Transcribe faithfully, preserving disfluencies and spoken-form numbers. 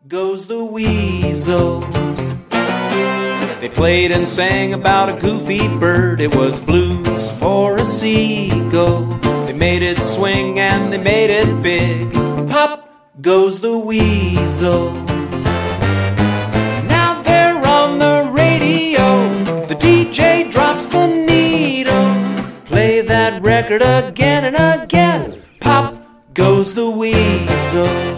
goes the weasel. They played and sang about a goofy bird. It was blues for a seagull. They made it swing and they made it big. Pop goes the weasel. Now they're on the radio. The D J drops the needle. Play that record again and again. Pop goes the weasel.